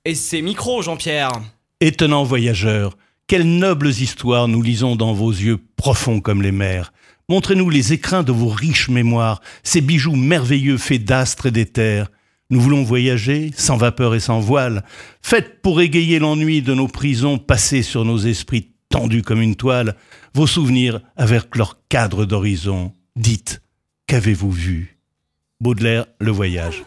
Et c'est micro, Jean-Pierre. Étonnants voyageurs, quelles nobles histoires nous lisons dans vos yeux profonds comme les mers. Montrez-nous les écrins de vos riches mémoires, ces bijoux merveilleux faits d'astres et d'éther. Nous voulons voyager, sans vapeur et sans voile. Faites pour égayer l'ennui de nos prisons, passer sur nos esprits tendus comme une toile, vos souvenirs avec leur cadre d'horizon. Dites, qu'avez-vous vu ? Baudelaire, Le Voyage.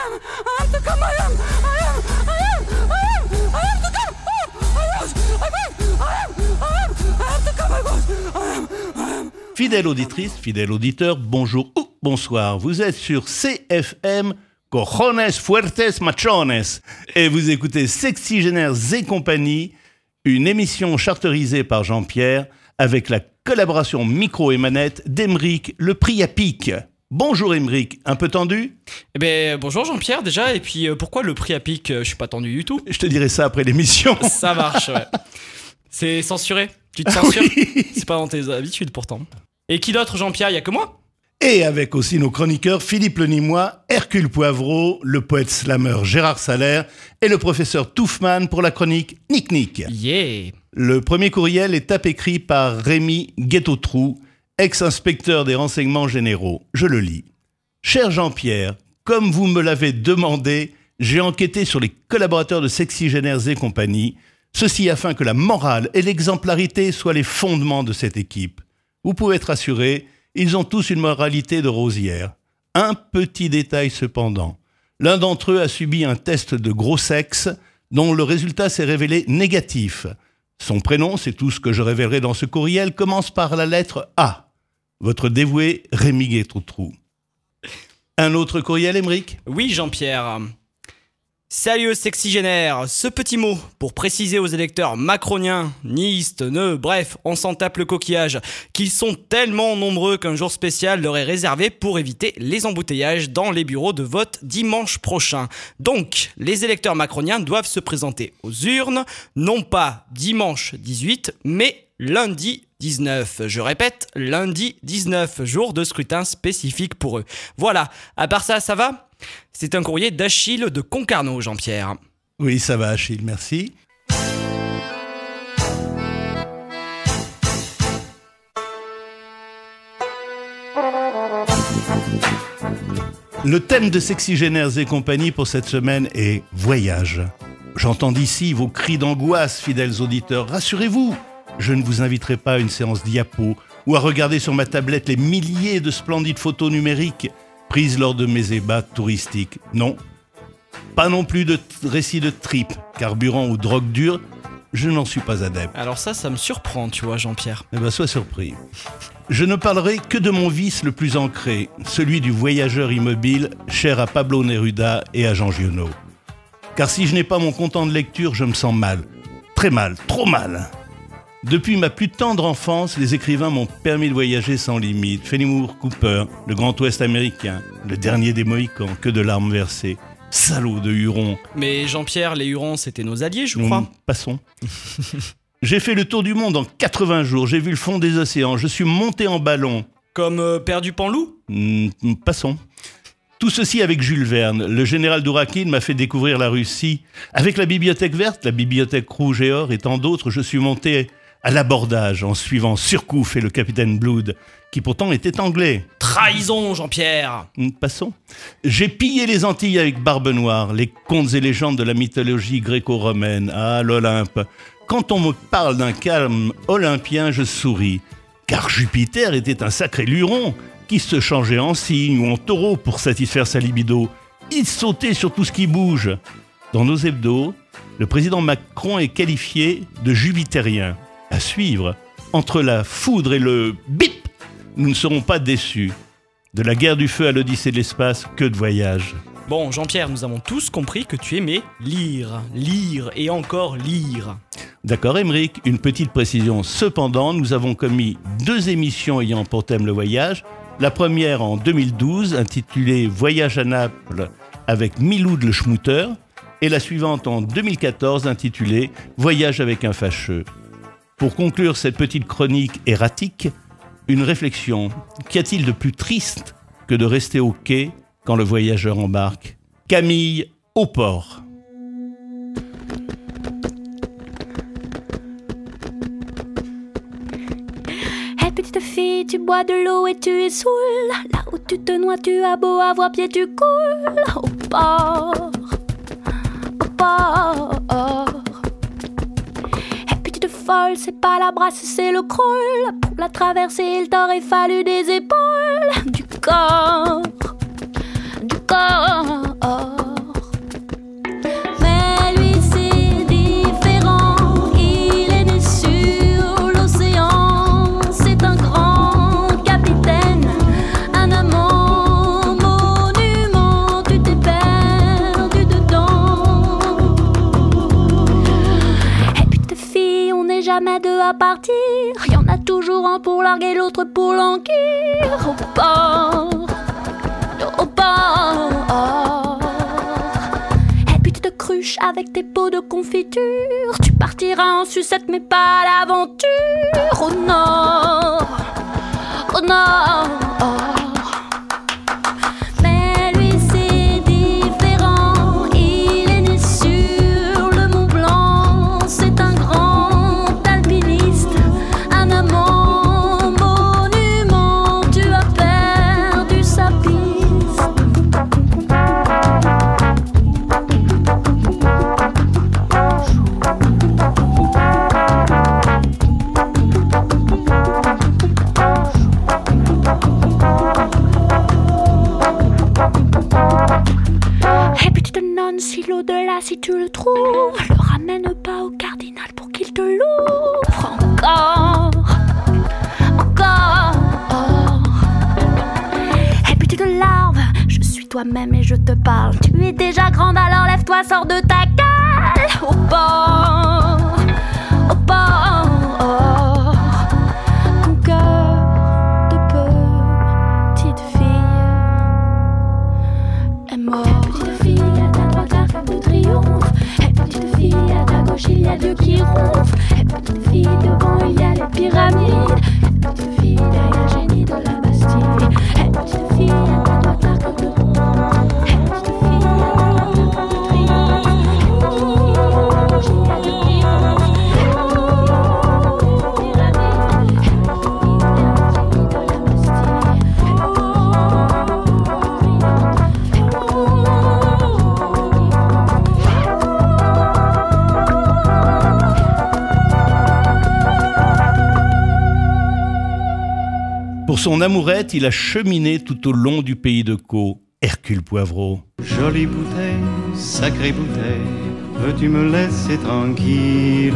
Fidèle auditrice, fidèle auditeur, bonjour ou bonsoir. Vous êtes sur CFM Cojones Fuertes Machones et vous écoutez Sexygénaires et compagnie, une émission charterisée par Jean-Pierre avec la collaboration micro et manette d'Aymeric Le Priapic. Bonjour Aymeric, un peu tendu ? Eh ben, bonjour Jean-Pierre déjà, et puis pourquoi le prix à pic, je suis pas tendu du tout. Je te dirai ça après l'émission. Ça marche, ouais. C'est censuré, tu te censures ? Oui. C'est pas dans tes habitudes pourtant. Et qui d'autre Jean-Pierre, y a que moi ? Et avec aussi nos chroniqueurs Philippe Lenimois, Hercule Poivreau, le poète slameur Gérard Salaire et le professeur Touffman pour la chronique Nick Nick. Yeah. Le premier courriel est écrit par Rémi Guettotrou, ex-inspecteur des renseignements généraux. Je le lis. Cher Jean-Pierre, comme vous me l'avez demandé, j'ai enquêté sur les collaborateurs de Sexygénaires et compagnie, ceci afin que la morale et l'exemplarité soient les fondements de cette équipe. Vous pouvez être assuré, ils ont tous une moralité de rosière. Un petit détail cependant. L'un d'entre eux a subi un test de gros sexe dont le résultat s'est révélé négatif. Son prénom, c'est tout ce que je révélerai dans ce courriel, commence par la lettre A. Votre dévoué Rémi Guettotrou. Un autre courriel, Aymeric ? Oui Jean-Pierre. Salut Sexygénaires, ce petit mot pour préciser aux électeurs macroniens, niistes, bref, on s'en tape le coquillage, qu'ils sont tellement nombreux qu'un jour spécial leur est réservé pour éviter les embouteillages dans les bureaux de vote dimanche prochain. Donc, les électeurs macroniens doivent se présenter aux urnes, non pas dimanche 18, mais lundi 19. Je répète, lundi 19, jour de scrutin spécifique pour eux. Voilà, à part ça, ça va ? C'est un courrier d'Achille de Concarneau, Jean-Pierre. Oui, ça va Achille, merci. Le thème de Sexygénaires et compagnie pour cette semaine est voyage. J'entends d'ici vos cris d'angoisse, fidèles auditeurs. Rassurez-vous, je ne vous inviterai pas à une séance diapo ou à regarder sur ma tablette les milliers de splendides photos numériques prises lors de mes ébats touristiques. Non, pas non plus de récits de trip, carburant ou drogue dure, je n'en suis pas adepte. Alors ça me surprend, tu vois, Jean-Pierre. Eh ben, sois surpris. Je ne parlerai que de mon vice le plus ancré, celui du voyageur immobile, cher à Pablo Neruda et à Jean Giono. Car si je n'ai pas mon content de lecture, je me sens mal. Très mal, trop mal. Depuis ma plus tendre enfance, les écrivains m'ont permis de voyager sans limite. Fenimore Cooper, le Grand Ouest américain, le dernier des Mohicans, que de larmes versées. Salaud de Hurons. Mais Jean-Pierre, les Hurons, c'était nos alliés, je crois. Passons. J'ai fait le tour du monde en 80 jours. J'ai vu le fond des océans. Je suis monté en ballon. Comme Père du Panloup ? Passons. Tout ceci avec Jules Verne. Le général Dourakine m'a fait découvrir la Russie. Avec la Bibliothèque verte, la Bibliothèque rouge et or et tant d'autres, je suis monté à l'abordage en suivant Surcouf et le capitaine Blood, qui pourtant était anglais. Trahison, Jean-Pierre ! Passons. J'ai pillé les Antilles avec Barbe Noire, les contes et légendes de la mythologie gréco-romaine. Ah, l'Olympe. Quand on me parle d'un calme olympien, je souris. Car Jupiter était un sacré luron qui se changeait en cygne ou en taureau pour satisfaire sa libido. Il sautait sur tout ce qui bouge. Dans nos hebdos, le président Macron est qualifié de jupitérien. À suivre, entre la foudre et le bip, nous ne serons pas déçus. De la guerre du feu à l'Odyssée de l'espace, que de voyages. Bon, Jean-Pierre, nous avons tous compris que tu aimais lire et encore lire. D'accord, Aymeric, une petite précision. Cependant, nous avons commis 2 émissions ayant pour thème le voyage. La première en 2012, intitulée « Voyage à Naples » avec Miloud le Schmouter, et la suivante en 2014, intitulée « Voyage avec un fâcheux ». Pour conclure cette petite chronique erratique, une réflexion. Qu'y a-t-il de plus triste que de rester au quai quand le voyageur embarque ? Camille, au port. petite fille, tu bois de l'eau et tu es saoul. Là où tu te noies, tu as beau avoir pied, tu coules. Au port, au port. Et petite folle, c'est pas la brasse, c'est le crawl. Pour la traverser, il t'aurait fallu des épaules. Du corps, du corps. Mais lui c'est différent, il est né sur l'océan. C'est un grand capitaine, un amant monument. Tu t'es perdu dedans. Et puis tes filles, on n'est jamais deux à partir. Y en a toujours un pour larguer, l'autre pour languir. Au port, au port. Et puis tu te cruches avec tes pots de confiture. Tu partiras en sucette mais pas à l'aventure. Au nord, au nord. Mais lui c'est différent, il est né sur le Mont Blanc. C'est un grand alpiniste, un amant monument. Tu as perdu sa piste. Et puis tu te donnes si l'au-delà, si tu le trouves, le ramène pas au cardinal pour qu'il te l'ouvre. Encore, encore. Et puis tu te larves, je suis toi-même et je te parle. Tu es déjà grande, alors lève-toi, sors de ta cale. Au bord, au bord. Ton cœur de petite fille est mort. Petite fille, à ta droite l'arc de triomphe. Et petite fille, à ta gauche il y a Dieu qui ronfle. Et petite fille, devant il y a les pyramides. Et petite fille, derrière le génie de la Bastille. Et petite fille, à ta droite l'arc de triomphe. Et petite fille, à ta droite l'arc de triomphe. Et petite fille, à ta gauche il y a Dieu qui ronfle. Et petite fille, derrière les pyramides. Et petite fille, derrière le génie de la Bastille. Pour son amourette, il a cheminé tout au long du pays de Caux. Hercule Poivreau. Jolie bouteille, sacrée bouteille, veux-tu me laisser tranquille?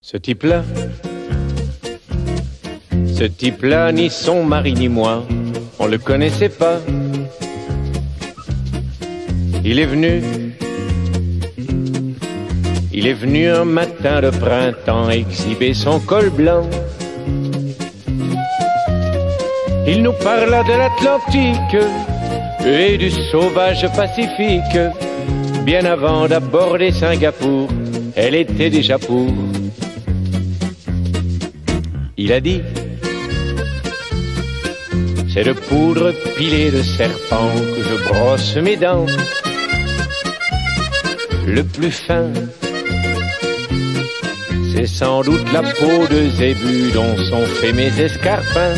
Ce type-là, ni son mari ni moi, on le connaissait pas. Il est venu un matin de printemps exhiber son col blanc. Il nous parla de l'Atlantique et du sauvage Pacifique. Bien avant d'aborder Singapour, elle était déjà pour. Il a dit: c'est de poudre pilée de serpent que je brosse mes dents. Le plus fin, c'est sans doute la peau de zébu dont sont faits mes escarpins.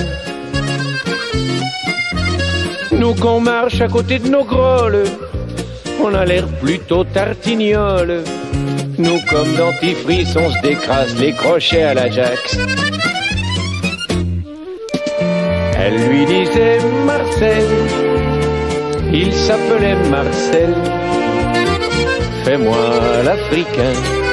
Nous qu'on marche à côté de nos grolles, on a l'air plutôt tartignoles. Nous comme dentifrice, on se décrase les crochets à l'Ajax. Elle lui disait Marcel, il s'appelait Marcel. Fais-moi l'Africain.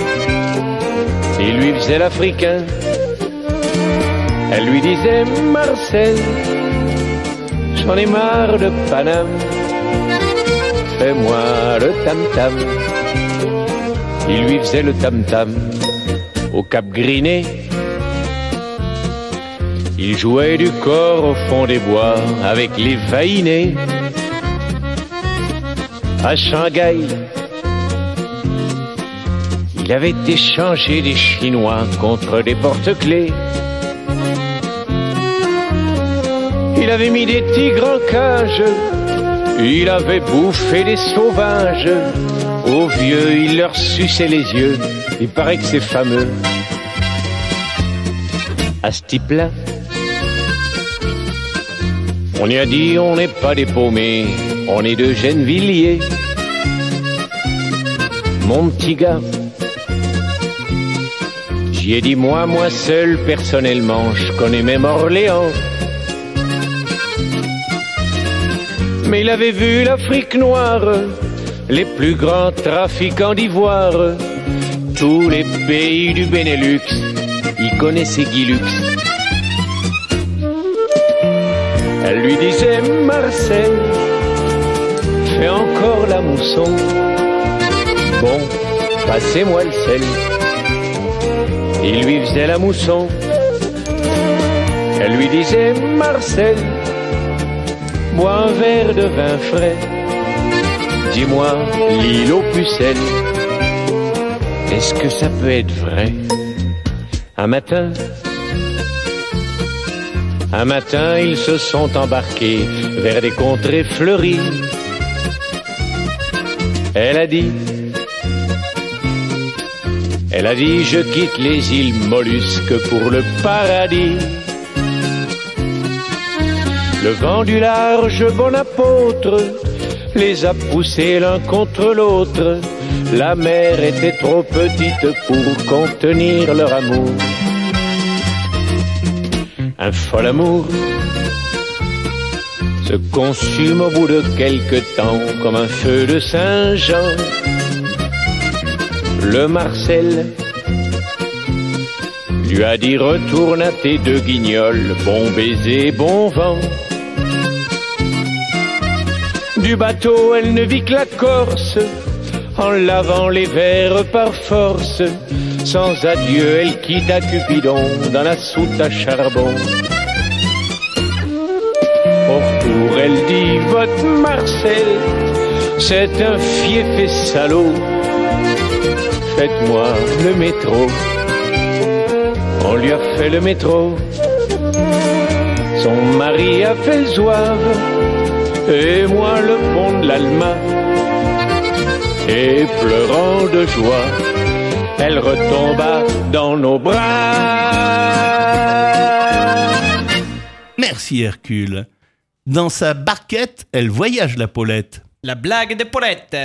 Il lui faisait l'Africain. Elle lui disait Marcel, j'en ai marre de Paname. Fais-moi le tam-tam. Il lui faisait le tam-tam. Au Cap Griné, il jouait du corps au fond des bois avec les vaïnés. À Shanghai, il avait échangé des Chinois contre des porte-clés. Il avait mis des tigres en cage, il avait bouffé des sauvages. Aux vieux, il leur suçait les yeux, il paraît que c'est fameux. À ce type-là, on y a dit on n'est pas des paumés, on est de Gennevilliers. Mon petit gars, j'y ai dit moi seul personnellement, je connais même Orléans. Mais il avait vu l'Afrique noire, les plus grands trafiquants d'ivoire, tous les pays du Benelux, il connaissait Guy Lux. Elle lui disait Marcel, fais encore la mousson. Bon, passez-moi le sel. Il lui faisait la mousson. Elle lui disait Marcel, bois un verre de vin frais. Dis-moi, l'île aux pucelles, est-ce que ça peut être vrai? Un matin, ils se sont embarqués vers des contrées fleuries. Elle a dit, je quitte les îles Mollusques pour le paradis. Le vent du large bon apôtre les a poussés l'un contre l'autre. La mer était trop petite pour contenir leur amour. Un fol amour se consume au bout de quelque temps comme un feu de Saint-Jean. Le Marcel lui a dit retourne à tes deux guignols, bon baiser, bon vent. Du bateau elle ne vit que la Corse, en lavant les verres par force. Sans adieu elle quitta Cupidon dans la soute à charbon. Au retour elle dit votre Marcel, c'est un fief et salaud. Faites-moi le métro. On lui a fait le métro. Son mari a fait le zouave et moi le pont de l'Alma. Et pleurant de joie, elle retomba dans nos bras. Merci Hercule. Dans sa barquette, elle voyage la Paulette. La blague de Paulette.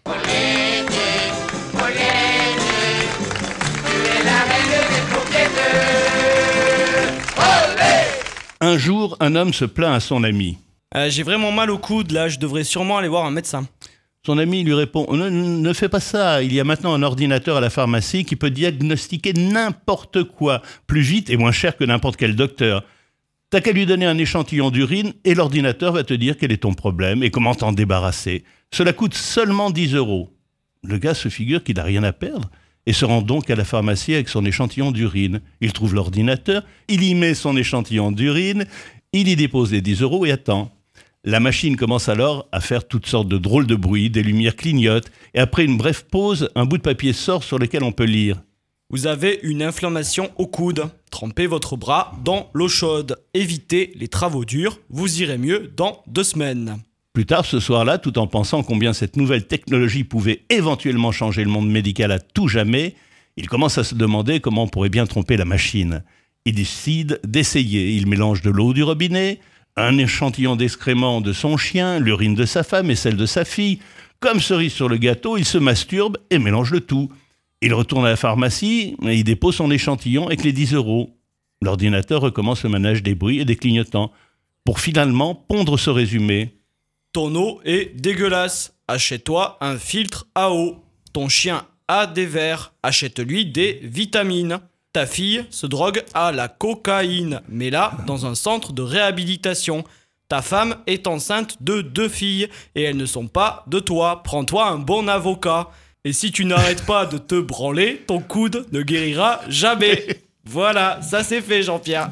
Un jour, un homme se plaint à son ami. J'ai vraiment mal au coude là, je devrais sûrement aller voir un médecin. Son ami lui répond « Ne fais pas ça, il y a maintenant un ordinateur à la pharmacie qui peut diagnostiquer n'importe quoi, plus vite et moins cher que n'importe quel docteur. T'as qu'à lui donner un échantillon d'urine et l'ordinateur va te dire quel est ton problème et comment t'en débarrasser. Cela coûte seulement 10 €. Le gars se figure qu'il n'a rien à perdre et se rend donc à la pharmacie avec son échantillon d'urine. Il trouve l'ordinateur, il y met son échantillon d'urine, il y dépose les 10 € et attend. La machine commence alors à faire toutes sortes de drôles de bruits, des lumières clignotent, et après une brève pause, un bout de papier sort sur lequel on peut lire. Vous avez une inflammation au coude. Trempez votre bras dans l'eau chaude. Évitez les travaux durs. Vous irez mieux dans 2 semaines. Plus tard ce soir-là, tout en pensant combien cette nouvelle technologie pouvait éventuellement changer le monde médical à tout jamais, il commence à se demander comment on pourrait bien tromper la machine. Il décide d'essayer. Il mélange de l'eau du robinet, un échantillon d'excréments de son chien, l'urine de sa femme et celle de sa fille. Comme cerise sur le gâteau, il se masturbe et mélange le tout. Il retourne à la pharmacie et il dépose son échantillon avec les 10 €. L'ordinateur recommence le manège des bruits et des clignotants pour finalement pondre ce résumé. Ton eau est dégueulasse. Achète-toi un filtre à eau. Ton chien a des vers. Achète-lui des vitamines. Ta fille se drogue à la cocaïne, mais là, dans un centre de réhabilitation. Ta femme est enceinte de 2 filles et elles ne sont pas de toi. Prends-toi un bon avocat. Et si tu n'arrêtes pas de te branler, ton coude ne guérira jamais. Voilà, ça c'est fait, Jean-Pierre.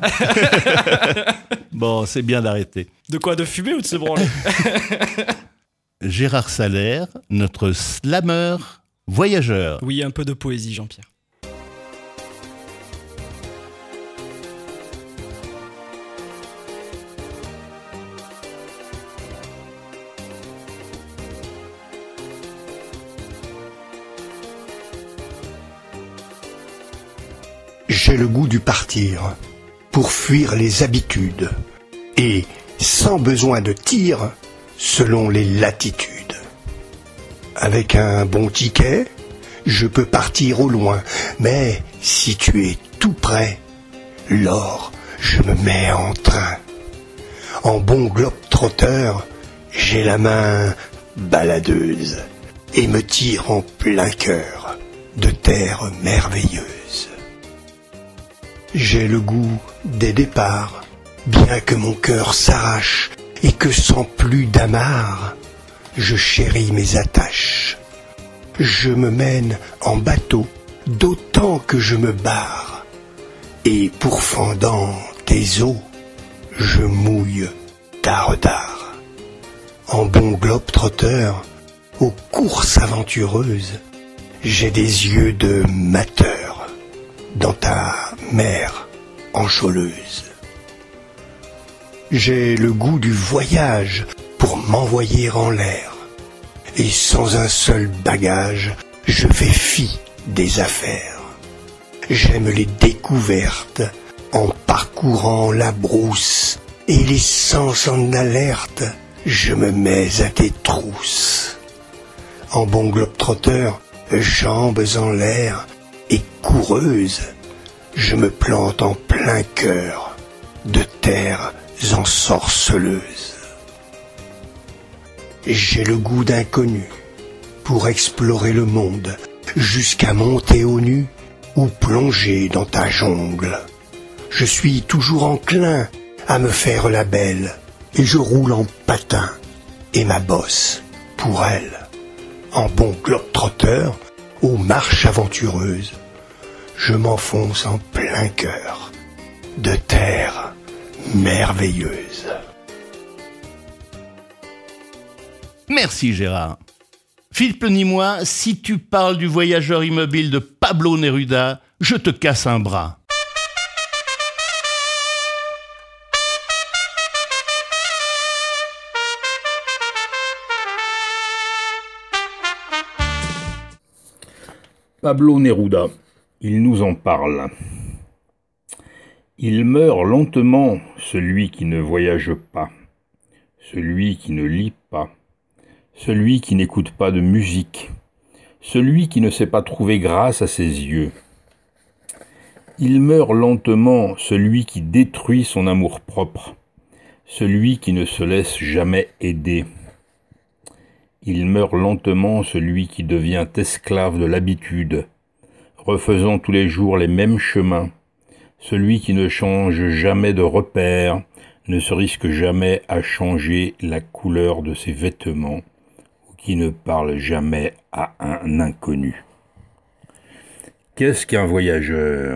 Bon, c'est bien d'arrêter. De quoi, de fumer ou de se branler? Gérard Salaire, notre slammer voyageur. Oui, un peu de poésie, Jean-Pierre. J'ai le goût du partir, pour fuir les habitudes, et sans besoin de tir, selon les latitudes. Avec un bon ticket, je peux partir au loin, mais si tu es tout près, lors je me mets en train. En bon globe-trotteur, j'ai la main baladeuse, et me tire en plein cœur de terre merveilleuse. J'ai le goût des départs, bien que mon cœur s'arrache et que sans plus d'amarre, je chéris mes attaches. Je me mène en bateau, d'autant que je me barre, et pourfendant tes eaux, je mouille tard tard. En bon globe-trotteur, aux courses aventureuses, j'ai des yeux de mateur dans ta mer encholeuse. J'ai le goût du voyage pour m'envoyer en l'air, et sans un seul bagage, je fais fi des affaires. J'aime les découvertes en parcourant la brousse, et les sens en alerte, je me mets à tes trousses. En bon globe-trotteur, jambes en l'air et coureuse, je me plante en plein cœur de terres ensorceleuses. J'ai le goût d'inconnu pour explorer le monde, jusqu'à monter aux nues ou plonger dans ta jungle. Je suis toujours enclin à me faire la belle, et je roule en patin et ma bosse pour elle. En bon globe-trotteur, aux marches aventureuses, je m'enfonce en plein cœur de terre merveilleuse. Merci Gérard. Philippe Nîmois, si tu parles du voyageur immobile de Pablo Neruda, je te casse un bras. Pablo Neruda, il nous en parle. Il meurt lentement, celui qui ne voyage pas, celui qui ne lit pas, celui qui n'écoute pas de musique, celui qui ne sait pas trouver grâce à ses yeux. Il meurt lentement, celui qui détruit son amour-propre, celui qui ne se laisse jamais aider. Il meurt lentement celui qui devient esclave de l'habitude, refaisant tous les jours les mêmes chemins, celui qui ne change jamais de repère, ne se risque jamais à changer la couleur de ses vêtements, ou qui ne parle jamais à un inconnu. Qu'est-ce qu'un voyageur ?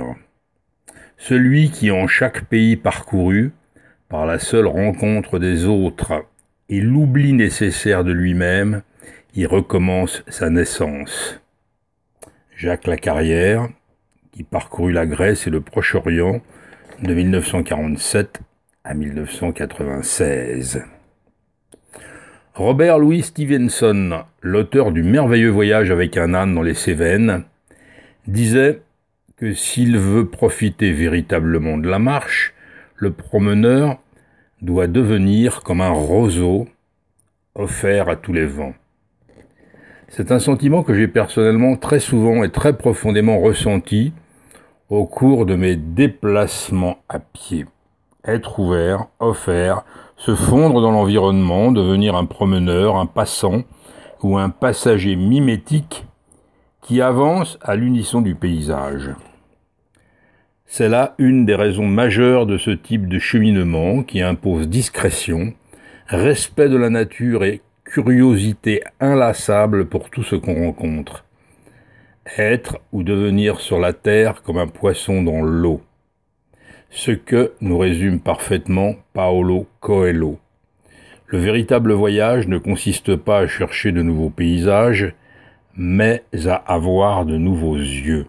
Celui qui, en chaque pays parcouru, par la seule rencontre des autres et l'oubli nécessaire de lui-même, y recommence sa naissance. Jacques Lacarrière, qui parcourut la Grèce et le Proche-Orient de 1947 à 1996. Robert Louis Stevenson, l'auteur du merveilleux voyage avec un âne dans les Cévennes, disait que s'il veut profiter véritablement de la marche, le promeneur doit devenir comme un roseau offert à tous les vents. C'est un sentiment que j'ai personnellement très souvent et très profondément ressenti au cours de mes déplacements à pied. Être ouvert, offert, se fondre dans l'environnement, devenir un promeneur, un passant ou un passager mimétique qui avance à l'unisson du paysage. C'est là une des raisons majeures de ce type de cheminement qui impose discrétion, respect de la nature et curiosité inlassable pour tout ce qu'on rencontre. Être ou devenir sur la terre comme un poisson dans l'eau. Ce que nous résume parfaitement Paolo Coelho. Le véritable voyage ne consiste pas à chercher de nouveaux paysages, mais à avoir de nouveaux yeux.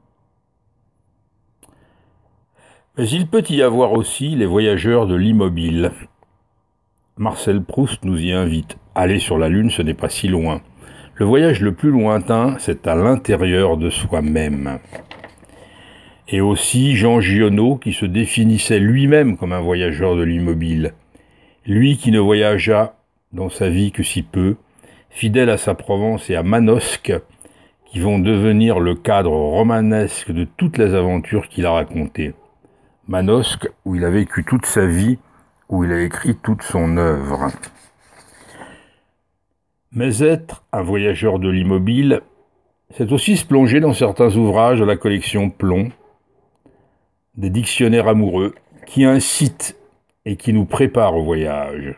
Mais il peut y avoir aussi les voyageurs de l'immobile. Marcel Proust nous y invite. Aller sur la Lune, ce n'est pas si loin. Le voyage le plus lointain, c'est à l'intérieur de soi-même. Et aussi Jean Giono, qui se définissait lui-même comme un voyageur de l'immobile. Lui qui ne voyagea dans sa vie que si peu, fidèle à sa Provence et à Manosque, qui vont devenir le cadre romanesque de toutes les aventures qu'il a racontées. Manosque, où il a vécu toute sa vie, où il a écrit toute son œuvre. Mais être un voyageur de l'immobile, c'est aussi se plonger dans certains ouvrages de la collection Plomb, des dictionnaires amoureux qui incitent et qui nous préparent au voyage.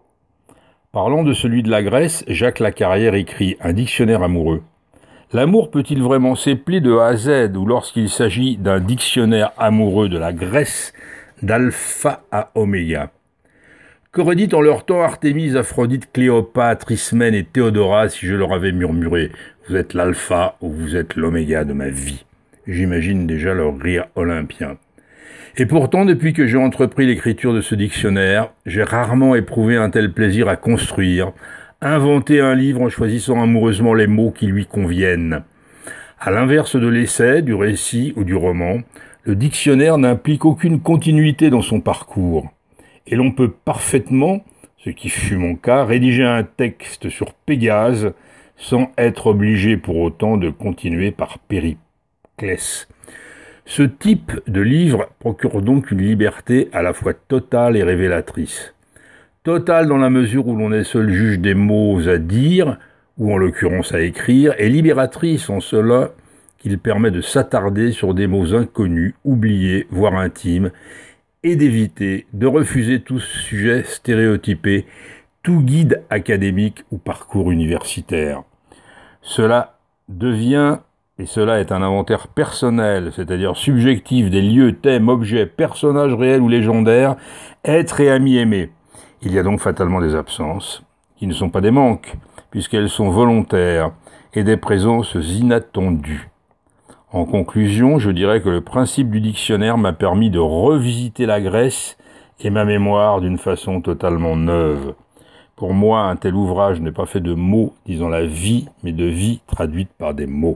Parlant de celui de la Grèce, Jacques Lacarrière écrit un dictionnaire amoureux. L'amour peut-il vraiment s'épeler de A à Z, ou lorsqu'il s'agit d'un dictionnaire amoureux de la Grèce, d'alpha à oméga? Qu'aurait dit en leur temps Artémise, Aphrodite, Cléopâtre, Ismène et Théodora si je leur avais murmuré « Vous êtes l'alpha ou vous êtes l'oméga de ma vie ». J'imagine déjà leur rire olympien. Et pourtant, depuis que j'ai entrepris l'écriture de ce dictionnaire, j'ai rarement éprouvé un tel plaisir à construire, inventer un livre en choisissant amoureusement les mots qui lui conviennent. À l'inverse de l'essai, du récit ou du roman, le dictionnaire n'implique aucune continuité dans son parcours. Et l'on peut parfaitement, ce qui fut mon cas, rédiger un texte sur Pégase sans être obligé pour autant de continuer par Périclès. Ce type de livre procure donc une liberté à la fois totale et révélatrice. Totale dans la mesure où l'on est seul juge des mots à dire, ou en l'occurrence à écrire, et libératrice en cela qu'il permet de s'attarder sur des mots inconnus, oubliés, voire intimes, et d'éviter, de refuser tout sujet stéréotypé, tout guide académique ou parcours universitaire. Cela devient, et cela est un inventaire personnel, c'est-à-dire subjectif des lieux, thèmes, objets, personnages réels ou légendaires, êtres et amis aimés. Il y a donc fatalement des absences, qui ne sont pas des manques, puisqu'elles sont volontaires, et des présences inattendues. En conclusion, je dirais que le principe du dictionnaire m'a permis de revisiter la Grèce et ma mémoire d'une façon totalement neuve. Pour moi, un tel ouvrage n'est pas fait de mots disant la vie, mais de vie traduite par des mots.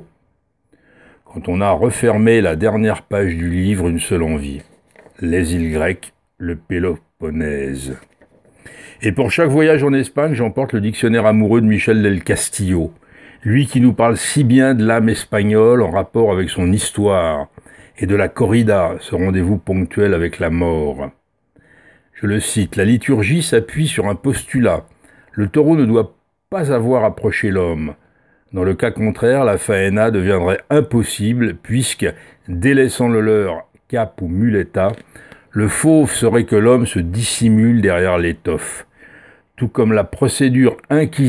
Quand on a refermé la dernière page du livre, une seule envie. Les îles grecques, le Péloponnèse. Et pour chaque voyage en Espagne, j'emporte le dictionnaire amoureux de Michel del Castillo. Lui qui nous parle si bien de l'âme espagnole en rapport avec son histoire, et de la corrida, ce rendez-vous ponctuel avec la mort. Je le cite, la liturgie s'appuie sur un postulat. Le taureau ne doit pas avoir approché l'homme. Dans le cas contraire, la faena deviendrait impossible puisque, délaissant le leur cap ou muleta, le fauve serait que l'homme se dissimule derrière l'étoffe. Tout comme la procédure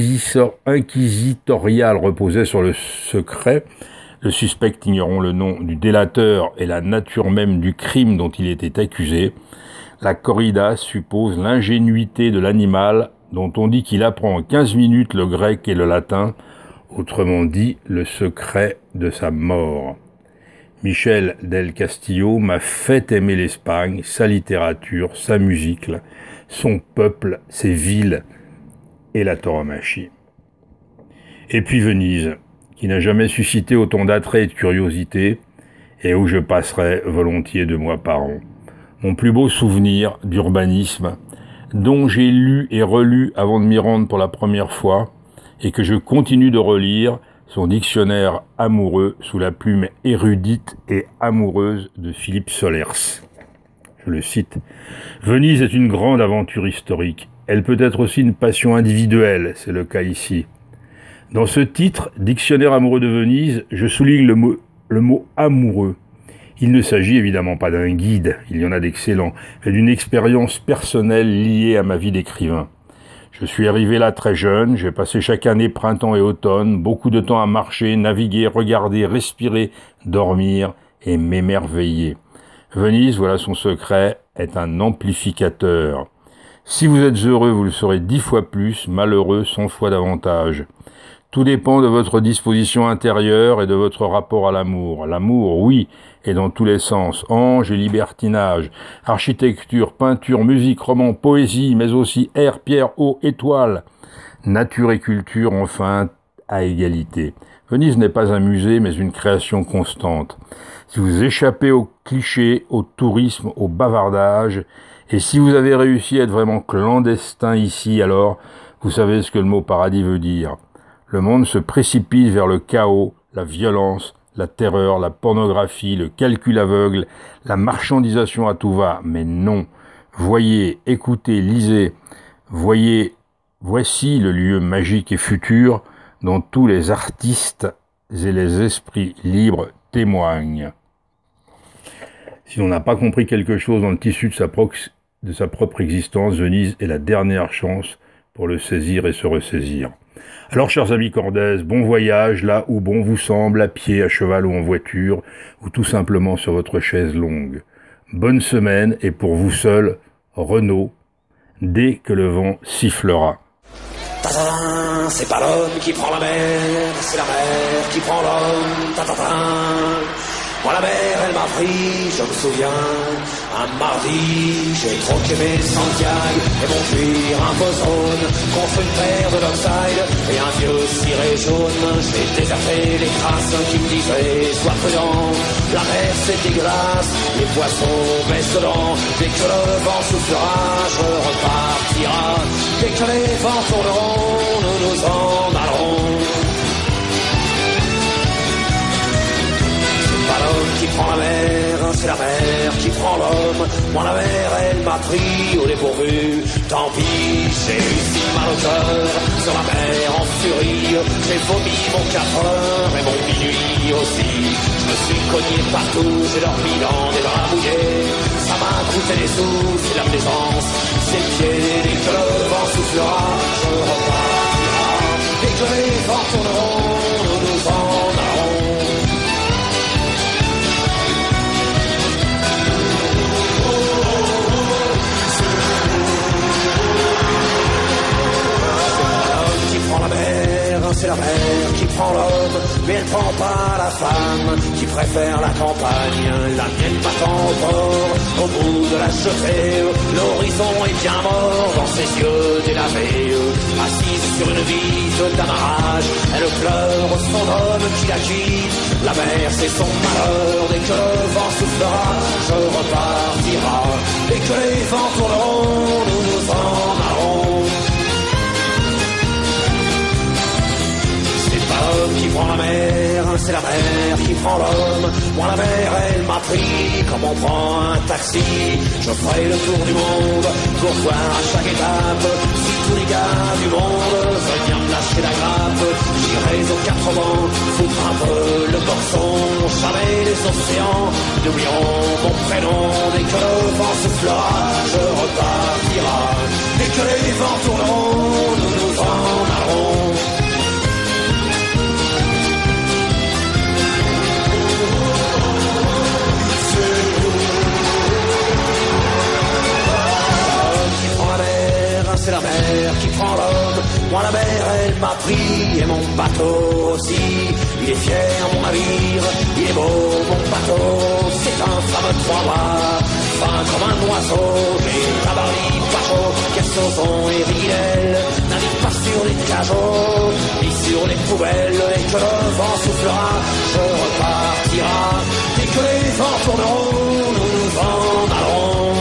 inquisitoriale reposait sur le secret, le suspect ignorant le nom du délateur et la nature même du crime dont il était accusé, la corrida suppose l'ingénuité de l'animal dont on dit qu'il apprend en 15 minutes le grec et le latin, autrement dit le secret de sa mort. Michel del Castillo m'a fait aimer l'Espagne, sa littérature, sa musique, son peuple, ses villes et la tauromachie. Et puis Venise, qui n'a jamais suscité autant d'attrait et de curiosité, et où je passerai volontiers 2 mois par an. Mon plus beau souvenir d'urbanisme, dont j'ai lu et relu avant de m'y rendre pour la première fois, et que je continue de relire, son dictionnaire amoureux sous la plume érudite et amoureuse de Philippe Solers. Je le cite. « Venise est une grande aventure historique. Elle peut être aussi une passion individuelle, c'est le cas ici. Dans ce titre, Dictionnaire amoureux de Venise, je souligne le mot amoureux. Il ne s'agit évidemment pas d'un guide, il y en a d'excellents, mais d'une expérience personnelle liée à ma vie d'écrivain. Je suis arrivé là très jeune, j'ai passé chaque année printemps et automne, beaucoup de temps à marcher, naviguer, regarder, respirer, dormir et m'émerveiller. Venise, voilà son secret, est un amplificateur. Si vous êtes heureux, vous le serez 10 fois plus, malheureux 100 fois davantage. Tout dépend de votre disposition intérieure et de votre rapport à l'amour. L'amour, oui, et dans tous les sens. Ange et libertinage, architecture, peinture, musique, roman, poésie, mais aussi air, pierre, eau, étoile. Nature et culture, enfin, à égalité. Venise n'est pas un musée, mais une création constante. Si vous échappez aux clichés, au tourisme, au bavardage, et si vous avez réussi à être vraiment clandestin ici, alors, vous savez ce que le mot paradis veut dire. Le monde se précipite vers le chaos, la violence, la terreur, la pornographie, le calcul aveugle, la marchandisation à tout va. Mais non. Voyez, écoutez, lisez. Voici le lieu magique et futur dont tous les artistes et les esprits libres témoignent. Si l'on n'a pas compris quelque chose dans le tissu de sa propre existence, Venise est la dernière chance pour le saisir et se ressaisir. Alors, chers amis cordaises, bon voyage là où bon vous semble, à pied, à cheval ou en voiture, ou tout simplement sur votre chaise longue. Bonne semaine, et pour vous seul, Renaud, dès que le vent sifflera. Ta-ta-ta, c'est pas l'homme qui prend la mer, c'est la mer qui prend l'homme. Ta-ta-ta. Moi la mer elle m'a pris, je me souviens, un mardi, j'ai troqué mes Santiago et mon cuir un peu jaune contre une paire de Dockside et un vieux ciré jaune. J'ai déserté les crasses qui me disaient sois prudent, la mer c'est dégueulasse, les poissons baissent dedans. Dès que le vent soufflera, je repartira. Dès que les vents tourneront, nous nous en allerons. Qui prend la mer, c'est la mer qui prend l'homme. Moi la mer elle m'a pris au dépourvu. Tant pis, j'ai eu si mal au cœur. Sur la mer en furie, j'ai vomi mon 4 heures et mon minuit aussi. Je me suis cogné partout, j'ai dormi dans des draps mouillés. Ça m'a coûté des sous, c'est la plaisance, c'est le pied. Dès que le vent soufflera, je repartira. Dès que les vents tourneront, nous nous en allerons. C'est la mer qui prend l'homme, mais elle prend pas la femme qui préfère la campagne. La mienne m'attend au port, au bout de la jetée. L'horizon est bien mort dans ses yeux délavés. Assise sur une vitre d'amarrage, elle pleure son homme qui la quitte. La mer c'est son malheur, dès que le vent soufflera, je repartira. Dès que les vents tourneront, nous nous en allerons. Qui prend la mer, c'est la mer qui prend l'homme. Moi la mer elle m'a pris comme on prend un taxi. Je ferai le tour du monde pour voir à chaque étape si tous les gars du monde veulent bien me lâcher et la grappe, j'irai aux quatre vents, foutre un peu le boxon, jamais les océans n'oublieront mon prénom. Dès que le vent soufflera, je repartira. Dès que les vents tourneront, nous nous en allerons. C'est la mer qui prend l'homme. Moi la mer elle m'a pris et mon bateau aussi. Il est fier mon navire, il est beau mon bateau. C'est un fameux trois-mâts, fin comme un oiseau. Mais tabarly, pas chaud, Kersozon et Rigel navigue pas sur les cajots ni sur les poubelles. Et que le vent soufflera, je repartira. Dès que les vents tourneront, nous nous en allerons.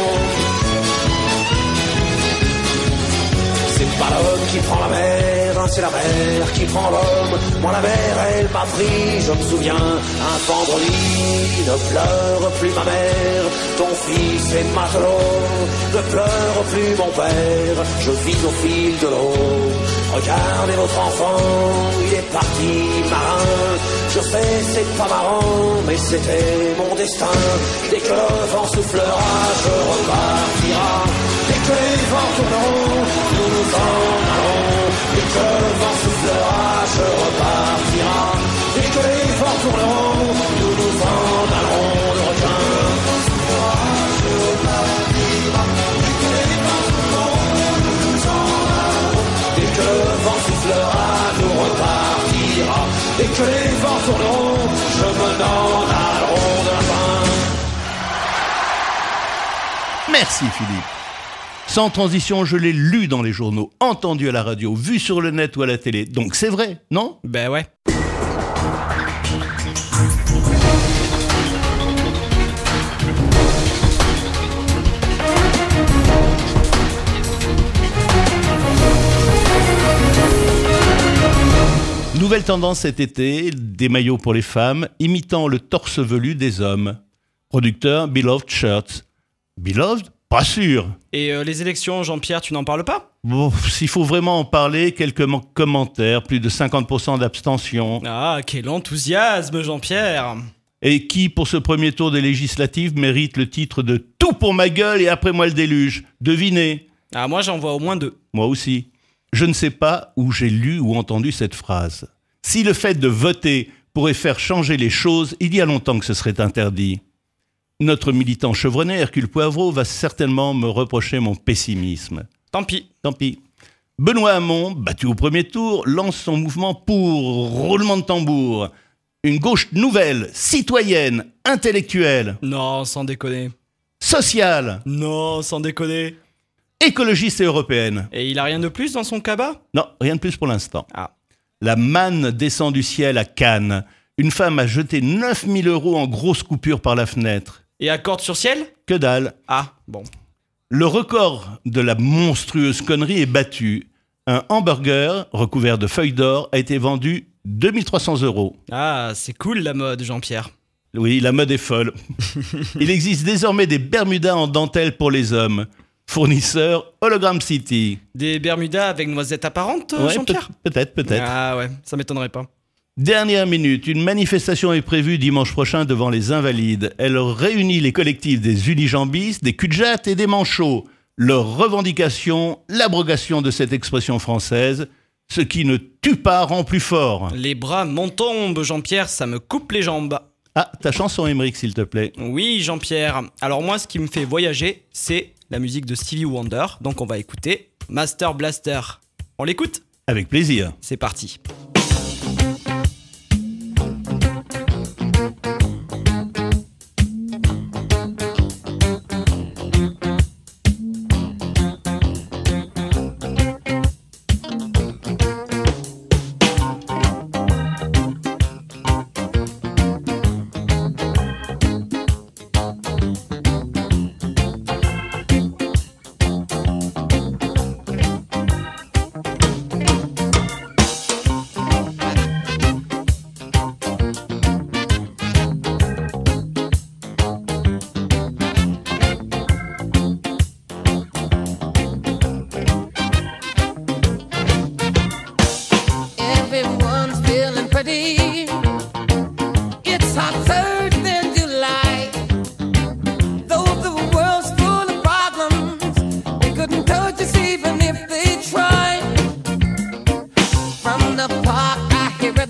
C'est pas l'homme qui prend la mer, c'est la mer qui prend l'homme. Moi la mer elle m'a pris, je me souviens, un vendredi. Ne pleure plus ma mère, ton fils est matelot. Ne pleure plus mon père, je vis au fil de l'eau. Regardez votre enfant, il est parti marin. Je sais c'est pas marrant, mais c'était mon destin. Dès que le vent soufflera, je repartira. Dès que les vents tourneront, nous nous en allons. Dès que le vent soufflera, je repartira. Dès que les vents tourneront, nous nous en allons. Le requin soufflera, je repartira. Dès que les vents tourneront, nous nous en allons. Dès que le vent soufflera, nous repartira. Dès que les vents tourneront, je me n'en allerons de la fin. Merci Philippe. Sans transition, je l'ai lu dans les journaux, entendu à la radio, vu sur le net ou à la télé. Donc c'est vrai, non ? Ben ouais. Nouvelle tendance cet été, des maillots pour les femmes, imitant le torse velu des hommes. Producteur Beloved Shirts. Beloved ? Pas sûr. Et les élections, Jean-Pierre, tu n'en parles pas ? Bon, s'il faut vraiment en parler, quelques commentaires, plus de 50% d'abstention. Ah, quel enthousiasme, Jean-Pierre ! Et qui, pour ce premier tour des législatives, mérite le titre de « Tout pour ma gueule et après moi le déluge ». Devinez. Ah, moi j'en vois au moins 2. Moi aussi. Je ne sais pas où j'ai lu ou entendu cette phrase. Si le fait de voter pourrait faire changer les choses, il y a longtemps que ce serait interdit. Notre militant chevronné, Hercule Poivreau, va certainement me reprocher mon pessimisme. Tant pis. Tant pis. Benoît Hamon, battu au premier tour, lance son mouvement pour roulement de tambour. Une gauche nouvelle, citoyenne, intellectuelle, Non, sans déconner. sociale, Non, sans déconner. écologiste et européenne. Et il a rien de plus dans son cabas ? Non, rien de plus pour l'instant. Ah. La manne descend du ciel à Cannes. Une femme a jeté 9000 € en grosses coupures par la fenêtre. Et accorde sur ciel ? Que dalle. Ah, bon. Le record de la monstrueuse connerie est battu. Un hamburger recouvert de feuilles d'or a été vendu 2300 €. Ah, c'est cool la mode, Jean-Pierre. Oui, la mode est folle. Il existe désormais des Bermudas en dentelle pour les hommes. Fournisseur Hologram City. Des Bermudas avec noisettes apparentes, Ouais, Jean-Pierre ? peut-être. Ah ouais, ça m'étonnerait pas. Dernière minute, une manifestation est prévue dimanche prochain devant les Invalides. Elle réunit les collectifs des unijambistes, des cul-de-jatte et des manchots. Leur revendication, l'abrogation de cette expression française. Ce qui ne tue pas rend plus fort. Les bras m'en tombent, Jean-Pierre, ça me coupe les jambes. Ah, ta chanson Émeric, s'il te plaît. Oui, Jean-Pierre. Alors moi, ce qui me fait voyager, c'est la musique de Stevie Wonder. Donc on va écouter Master Blaster. On l'écoute ? Avec plaisir. C'est parti.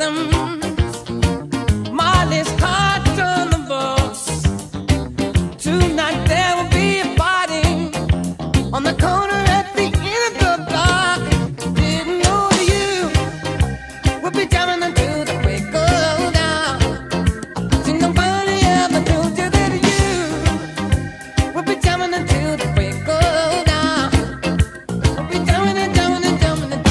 Molly's heart on the box. Tonight there will be a party on the corner at the end of the block. Didn't know you would be jamming until the break of dawn. See, nobody ever told you that you would be jamming until the break of dawn. Would be jamming and jamming and jamming and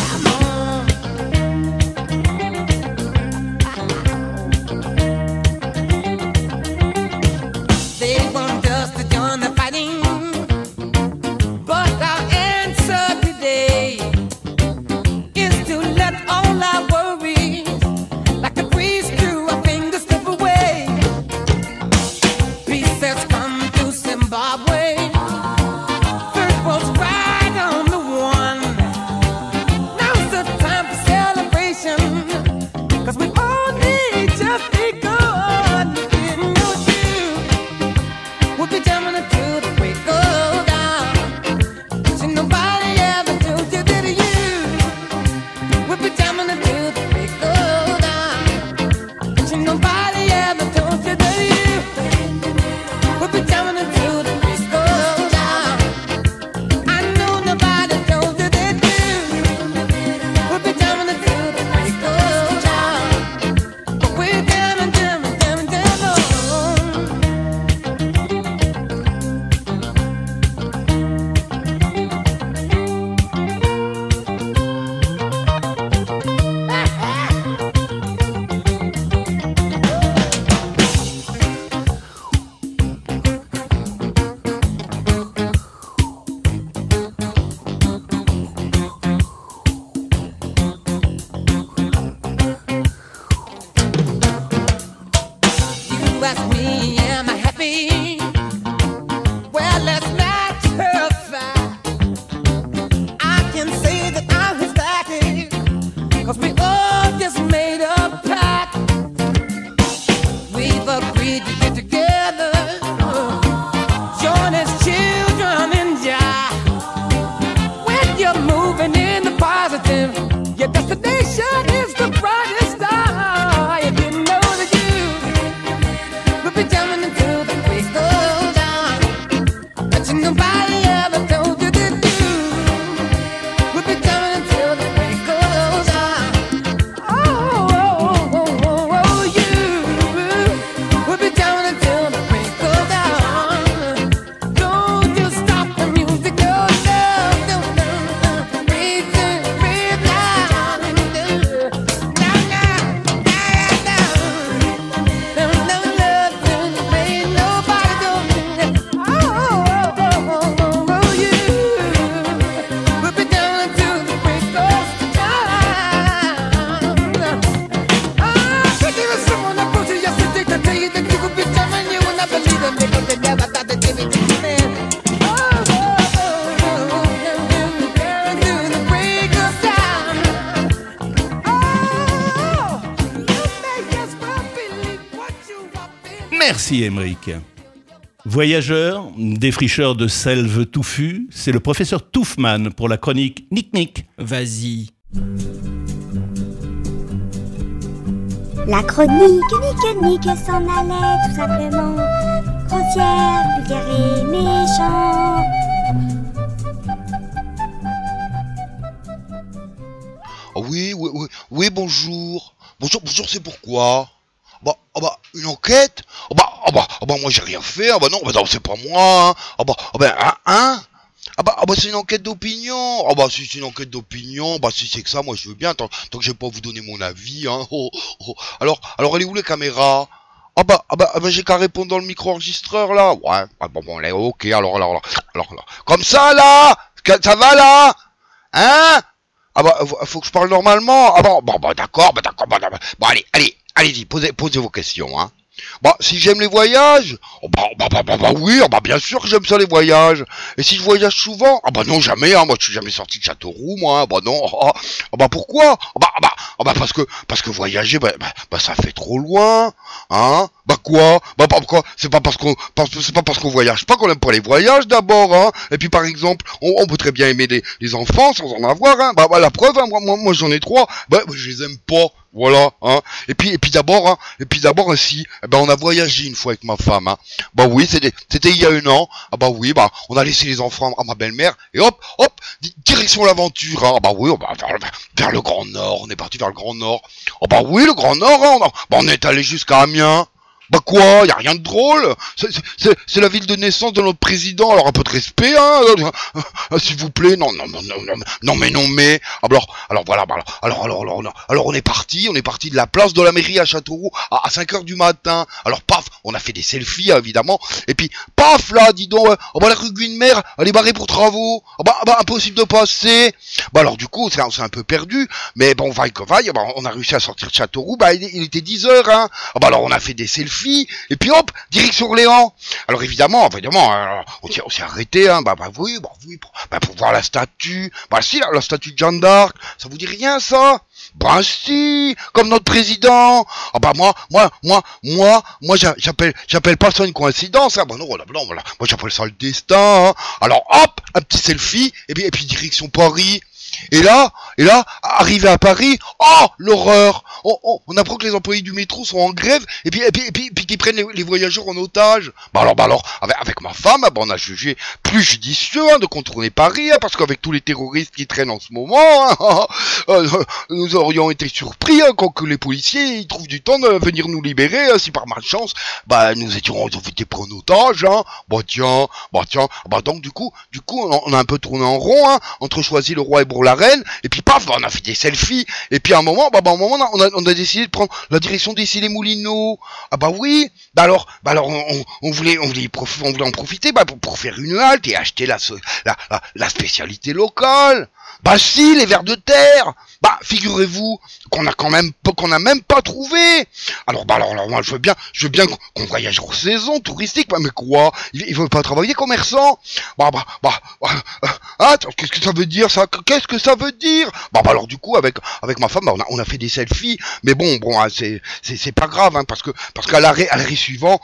They want us to join the fighting, but our answer today is to let all our worries, like a breeze through our fingers, slip away. Peace has come to Zimbabwe. First world's right on the one. Now's the time for celebration, 'cause we all need just begun. Didn't know you would be jamming until the break of dawn. See, nobody ever told you that you would be jamming until the break of dawn. See, nobody ever told you that you would be jamming until the break of dawn. I know nobody told you that you would be jamming until the break of dawn. But we're jamming, jamming, jamming, jamming on. You ask me, am I happy? Well, let's not terrify. I can say that I'm ecstatic, 'cause we all just made a pact. We've agreed to get together, join as children in Jah. When you're moving in the positive, your destination is the brightest star. You didn't know that you would be jamming until the break of dawn. But you nobody ever told you that you would be jamming until the break of dawn. Oh, you would be jamming until the break of dawn. Don't you stop the music, no, no, no, no. Breathe in, breathe out. Now, now, now, now. No, no love, ain't nobody doing it. Oh, you would be down until the break of dawn. Could there was someone I put to yesterday to tell you that you would be jamming, you would not believe them because they never thought that they would do it. Down until the break of dawn. You make us well believe what you are feeling. Merci Émeric. Voyageurs, défricheurs de selves touffues, c'est le professeur Touffman pour la chronique Nick Nick. Vas-y. La chronique Nick s'en allait tout simplement. Grossière, vulgaire et méchant. Ah oui, bonjour. Bonjour, c'est pourquoi? Une enquête? Moi j'ai rien fait. Non, c'est pas moi. C'est une enquête d'opinion. Si c'est une enquête d'opinion, si c'est que ça, moi je veux bien. Tant que je vais pas vous donner mon avis, hein. Alors, elle est où les caméras? J'ai qu'à répondre dans le micro-enregistreur là. Ouais. Là, ok. Alors. Comme ça là. Ça va là? Hein? Faut que je parle normalement. D'accord. Allez-y, posez vos questions, hein. Si j'aime les voyages, oui, bien sûr que j'aime ça les voyages. Et si je voyage souvent, non jamais, hein, moi je suis jamais sorti de Châteauroux, moi, non. Pourquoi? Parce que voyager, ça fait trop loin, hein. Quoi? C'est pas parce qu'on voyage pas qu'on aime pas les voyages d'abord, hein. Et puis par exemple, on peut très bien aimer les enfants sans en avoir, hein. La preuve, hein, moi j'en ai 3, je les aime pas. Voilà, hein. Et puis d'abord, si, eh ben, on a voyagé une fois avec ma femme, hein. Bah oui, c'était il y a 1 an. Ah bah oui, bah, on a laissé les enfants à ma belle-mère, et hop, direction l'aventure, hein. Ah bah oui, bah, vers le Grand Nord, on est parti vers le Grand Nord. Ah bah oui, le Grand Nord, hein, on est allé jusqu'à Amiens. Bah quoi, y a rien de drôle. C'est la ville de naissance de notre président, alors un peu de respect, hein, s'il vous plaît. Non, mais. Alors voilà, alors on est parti de la place de la mairie à Châteauroux à 5h du matin. Alors paf, on a fait des selfies, évidemment, et puis paf là, dis donc, la rue Guinemer, elle est barrée pour travaux. Impossible de passer. Bah alors du coup, c'est un peu perdu, mais bon, vaille que vaille, on a réussi à sortir de Châteauroux, il était 10h, hein. Alors on a fait des selfies, et puis hop, direction Orléans. Alors évidemment, on s'est arrêté, hein, pour voir la statue. Bah si, la statue de Jeanne d'Arc, ça vous dit rien ça? Bah si, comme notre président. Moi j'appelle pas ça une coïncidence, hein. Bah non, voilà, moi j'appelle ça le destin, hein. Alors hop, un petit selfie, et puis direction Paris. Et là, arrivé à Paris, oh, l'horreur! On apprend que les employés du métro sont en grève, et puis qu'ils prennent les voyageurs en otage. Bah alors, avec ma femme, on a jugé plus judicieux, hein, de contourner Paris, hein, parce qu'avec tous les terroristes qui traînent en ce moment, hein, nous aurions été surpris, hein, quand les policiers, ils trouvent du temps de venir nous libérer, hein, si par malchance, nous étions été pris en otage, hein. Donc du coup, on a un peu tourné en rond, hein, entre Choisy-le-Roi et Bourg-la-Reine, et puis paf, on a fait des selfies, et puis à un moment, on a décidé de prendre la direction d'Issy-les-Moulineaux. Ah bah oui, alors on voulait en profiter, pour faire une halte et acheter la spécialité locale. Bah si, les vers de terre. Bah figurez-vous qu'on a même pas trouvé. Alors moi je veux bien qu'on voyage hors saison touristique, mais quoi, ils veulent pas travailler commerçants. Qu'est-ce que ça veut dire ça? Qu'est-ce que ça veut dire? Alors du coup avec ma femme, on a fait des selfies, mais bon, c'est pas grave, hein, parce qu'à l'arrêt suivant,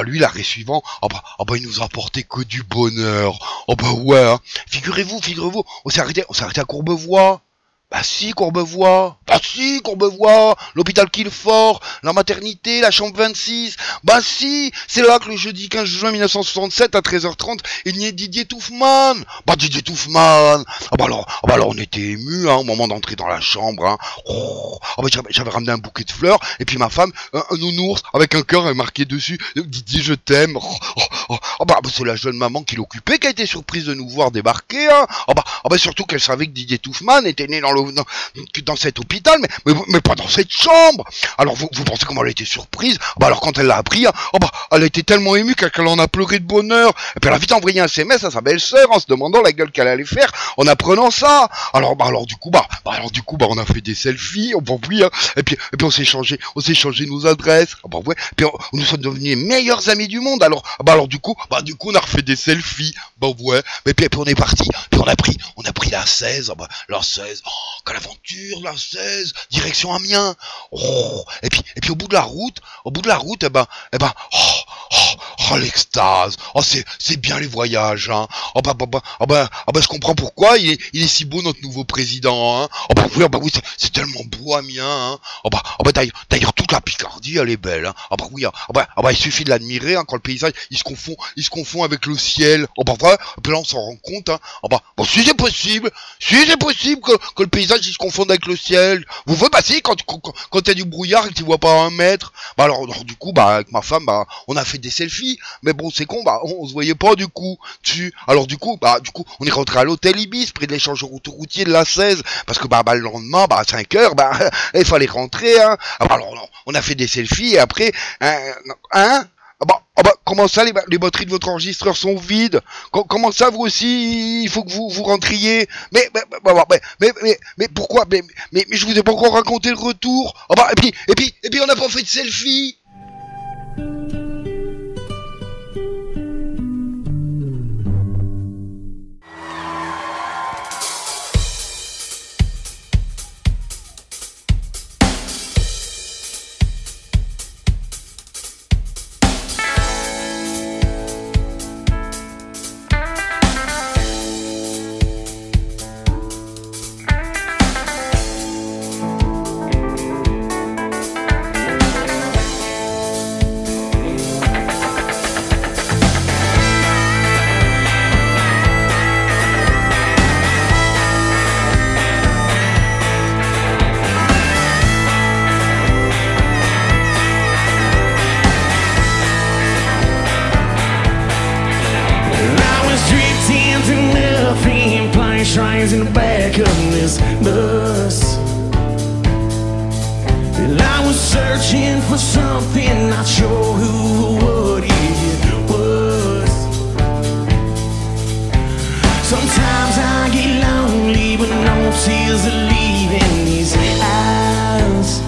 il nous a apporté que du bonheur. Ouais, hein. Figurez-vous, on s'est arrêté à Courbevoie. Bah si, Courbevoie, l'hôpital Quillefort, la maternité, la chambre 26, bah si, c'est là que le jeudi 15 juin 1967 à 13h30, il y a Didier Touffman. Bah Didier Touffman, alors on était émus, hein, au moment d'entrer dans la chambre, hein. J'avais ramené un bouquet de fleurs, et puis ma femme, un nounours avec un cœur marqué dessus, Didier je t'aime. C'est la jeune maman qui l'occupait qui a été surprise de nous voir débarquer, hein. Surtout qu'elle savait que Didier Touffman était né dans cet hôpital, mais pas dans cette chambre. Alors vous pensez comment elle a été surprise? Alors quand elle l'a appris, hein, elle a été tellement émue qu'elle en a pleuré de bonheur. Et puis elle a vite envoyé un SMS à sa belle-sœur en se demandant la gueule qu'elle allait faire en apprenant ça. Alors du coup, on a fait des selfies, hein, et puis on s'est changé nos adresses. Puis nous sommes devenus les meilleurs amis du monde. Alors du coup, on a refait des selfies. Mais puis on est parti. Puis on a pris la 16. La 16. Quelle aventure, la 16, direction Amiens. Et puis au bout de la route, l'extase. C'est bien les voyages, hein. Je comprends pourquoi il est si beau notre nouveau président, hein. Oui, c'est tellement beau Amiens, hein. D'ailleurs toute la Picardie elle est belle, hein. Il suffit de l'admirer, hein, quand le paysage il se confond avec le ciel. Et puis là on s'en rend compte, hein. Si c'est possible que le paysage il se confonde avec le ciel. Vous voyez, si, quand il y a du brouillard et que tu vois pas à 1 mètre. Alors du coup, avec ma femme, on a fait des selfies. Mais bon, c'est con, on se voyait pas du coup dessus. Alors du coup, on est rentré à l'hôtel Ibis, près de l'échange routier de la 16. Parce que le lendemain, à 5h, il fallait rentrer, hein. Alors on a fait des selfies et après, comment ça, les batteries de votre enregistreur sont vides? Comment ça, vous aussi, il faut que vous rentriez? Mais pourquoi? Mais je vous ai pas encore raconté le retour. Et puis on n'a pas fait de selfie. searching for something, not sure who or what it was. Sometimes I get lonely, but no tears are leaving these eyes.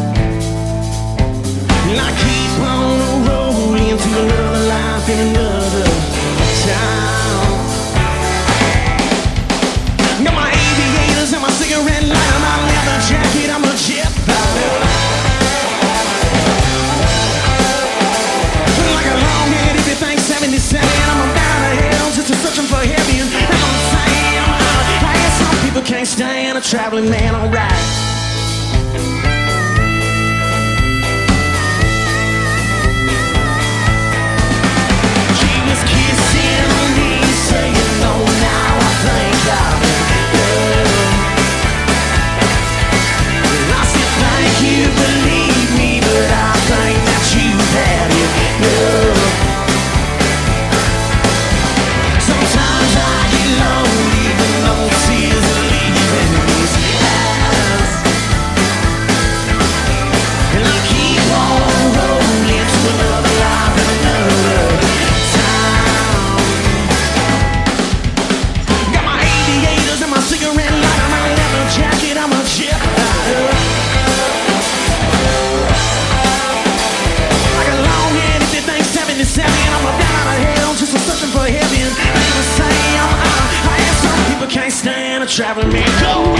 And I keep on rolling to another life in another town. Got my aviators and my cigarette lighter, my leather jacket, I'm a jet fighter. Like a long-head, everything 77, I'm about to hell just a searching for heaven. And I'm saying, I guess some people can't stand a traveling man, alright. Traveling man, go!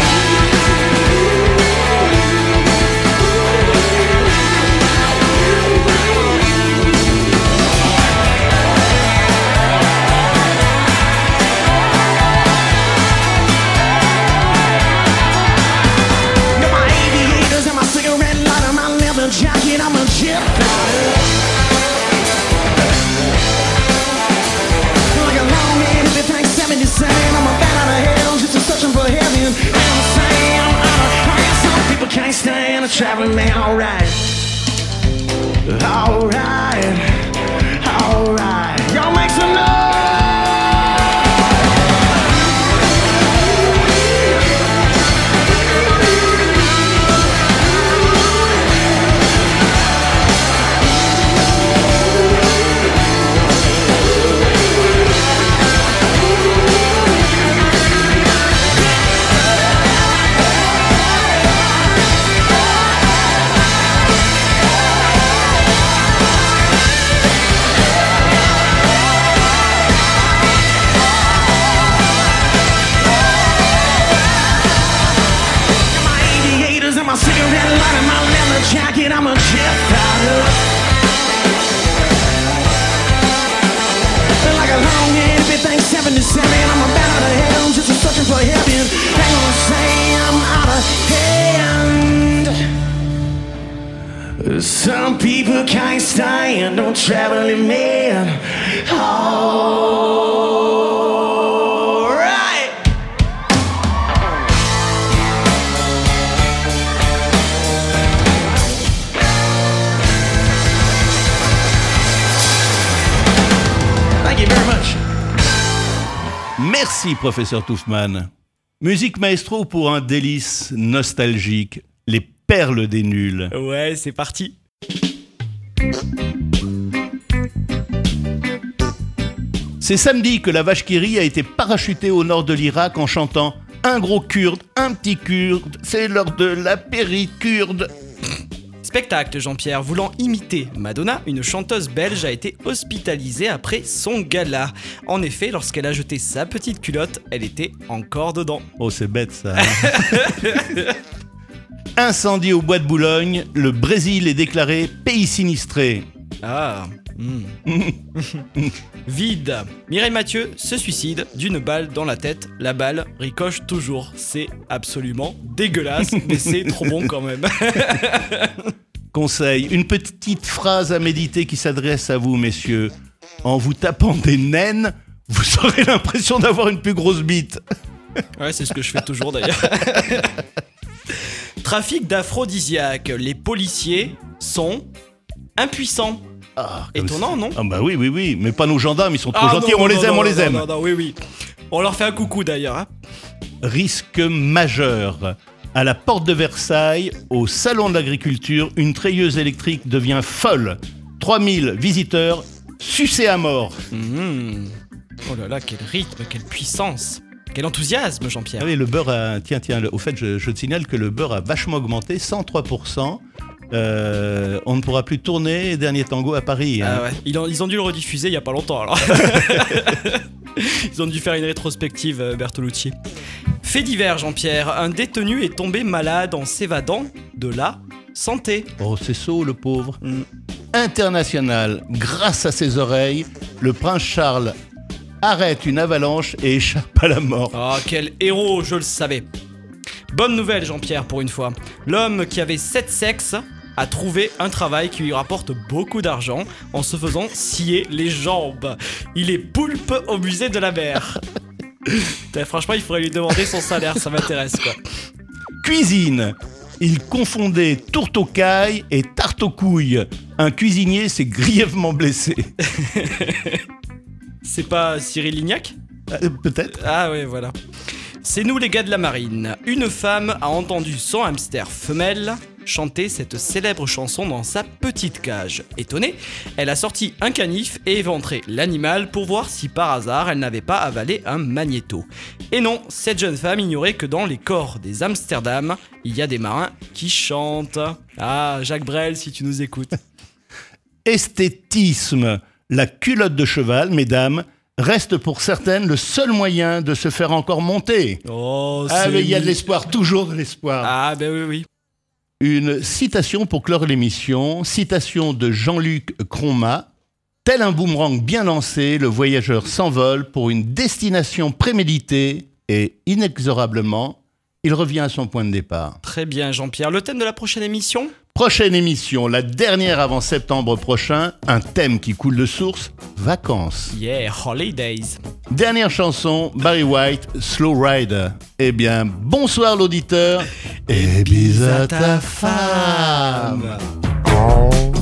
Got my aviators and my cigarette lighter, my leather jacket, I'm a jet fighter. Like a long head, everything 77, I'm a bat out of hell, just searching for heaven. And I'm saying, I guess some people can't stand a traveling man, alright. Alright, alright. Y'all make some noise! My cigarette lighter, my leather jacket, I'm a jet fighter. Like a long head, everything 77, I'm a bat out of hell, just a searching for heaven. They gonna say I'm out of hand. Some people can't stand no traveling man. Merci, professeur Touffman. Musique maestro pour un délice nostalgique, les perles des nuls. Ouais, c'est parti. C'est samedi que la vache qui rit a été parachutée au nord de l'Irak en chantant « Un gros kurde, un petit kurde, c'est l'heure de la péricurde ». Spectacle, Jean-Pierre. Voulant imiter Madonna, une chanteuse belge a été hospitalisée après son gala. En effet, lorsqu'elle a jeté sa petite culotte, elle était encore dedans. Oh, c'est bête ça. Incendie au bois de Boulogne, le Brésil est déclaré pays sinistré. Ah. Vide. Mireille Mathieu se suicide d'une balle dans la tête. La balle ricoche toujours. C'est absolument dégueulasse, mais c'est trop bon quand même. Conseil, une petite phrase à méditer qui s'adresse à vous, messieurs. En vous tapant des naines, vous aurez l'impression d'avoir une plus grosse bite. Ouais, c'est ce que je fais toujours d'ailleurs. Trafic d'aphrodisiaques. Les policiers sont impuissants. Ah, étonnant, non? Ah bah oui, mais pas nos gendarmes, ils sont trop gentils, on les aime. Non, oui. On leur fait un coucou d'ailleurs. Hein. Risque majeur. À la porte de Versailles, au salon de l'agriculture, une treilleuse électrique devient folle. 3000 visiteurs sucés à mort. Oh là là, quel rythme, quelle puissance. Quel enthousiasme, Jean-Pierre. Ah oui, le beurre a... Tiens, au fait, je te signale que le beurre a vachement augmenté, 103%. On ne pourra plus tourner Dernier Tango à Paris. Hein. Ah ouais. Ils ont dû le rediffuser il n'y a pas longtemps, alors. Ils ont dû faire une rétrospective, Bertolucci. Fait divers, Jean-Pierre. Un détenu est tombé malade en s'évadant de la santé. Oh, c'est sot, le pauvre. International, grâce à ses oreilles, le prince Charles arrête une avalanche et échappe à la mort. Oh, quel héros, je le savais. Bonne nouvelle, Jean-Pierre, pour une fois. L'homme qui avait 7 sexes a trouvé un travail qui lui rapporte beaucoup d'argent en se faisant scier les jambes. Il est poulpe au musée de la mer. Franchement, il faudrait lui demander son salaire, ça m'intéresse, quoi. Cuisine. Il confondait tourte aux cailles et tarte aux couilles. Un cuisinier s'est grièvement blessé. C'est pas Cyril Lignac ? Peut-être. Ah ouais, voilà. C'est nous les gars de la marine. Une femme a entendu son hamster femelle chanter cette célèbre chanson dans sa petite cage. Étonnée, elle a sorti un canif et éventré l'animal pour voir si par hasard elle n'avait pas avalé un magnéto. Et non, cette jeune femme ignorait que dans les corps des Amsterdam, il y a des marins qui chantent. Ah, Jacques Brel, si tu nous écoutes. Esthétisme. La culotte de cheval, mesdames, reste pour certaines le seul moyen de se faire encore monter. Oh, ah, mais il y a de l'espoir, toujours de l'espoir. Ah, ben oui, oui. Une citation pour clore l'émission, citation de Jean-Luc Cronma. Tel un boomerang bien lancé, le voyageur s'envole pour une destination préméditée et inexorablement, il revient à son point de départ. Très bien, Jean-Pierre. Le thème de la prochaine émission ? Prochaine émission, la dernière avant septembre prochain, un thème qui coule de source, vacances. Yeah, holidays. Dernière chanson, Barry White, Slow Rider. Eh bien, bonsoir l'auditeur et bis à ta femme. Oh.